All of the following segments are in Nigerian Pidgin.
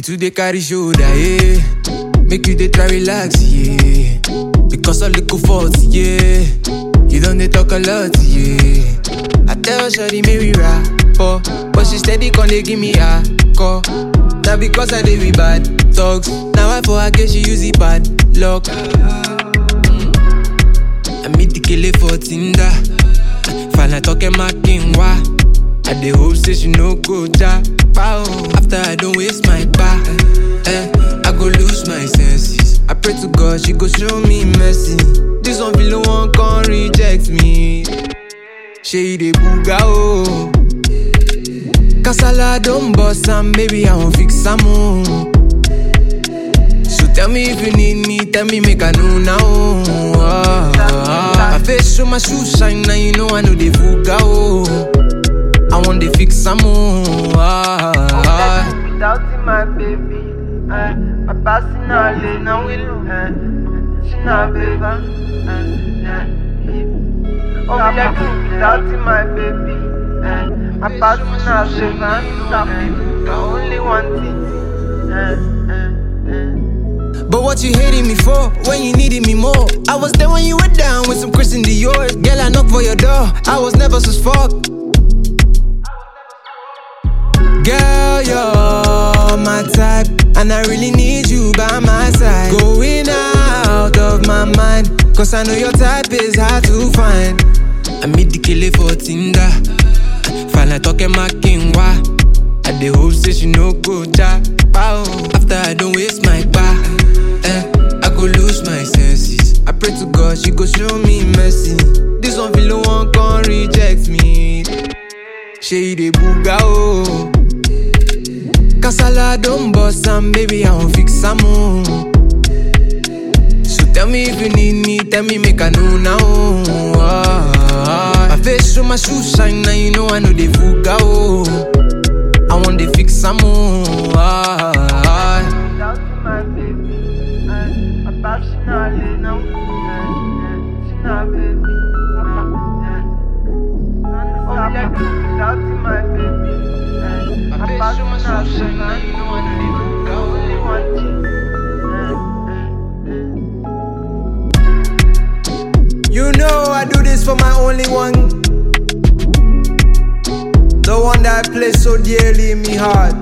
too dey carry shoulder, yeah. Make you dey try relax, yeah. Because all little faults, yeah. You don't dey talk a lot, yeah. I tell shawty make we rap, but she steady con dey give me a call. Now because I dey with bad talks, now I for her girl she use it bad luck. I meet the killer for Tinder. Finally talking my king, why? I dey hope say she no go ja. After I don't waste my bar, I go lose my senses. I pray to God she go show me mercy. This one feel no one can reject me. She dey booga oh. Kasala don't bust am, baby I won't fix am oh. So tell me if you need me, tell me make I know now. My face show my shoes shine, now you know I know they fuga oh. I want to fix some more. Without my baby, my passing all day now we look. She not baby, oh me like without my baby, my passing all day now I only want it. But what you hating me for when you needed me more? I was there when you were down with some Christian Dior. Girl, I knocked for your door. I was never so fuck. Girl, you're my type, and I really need you by my side. Going out of my mind, cause I know your type is hard to find. I meet the killer for Tinder. Finally talking my king, why? I dey hope say she no go ja. After I don't waste my bar, I go lose my senses. I pray to God she go show me mercy. This one feel no one can reject me. She dey booga oh. Kasala don't bust am, baby I won't fix am oh. So tell me if you need me, tell me make I know now. My face show my shoes shine, now you know I know they fuga oh. I want to fix some more. Without my baby, my passion all day now. She not baby, oh me like without my baby, my passion all day now. I only want it. You know I do this for my only one. The one that I place so dearly in me heart.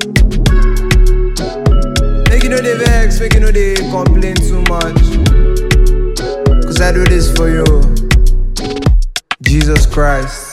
Make you know they vex, make you know they complain too much. Cause I do this for you, Jesus Christ.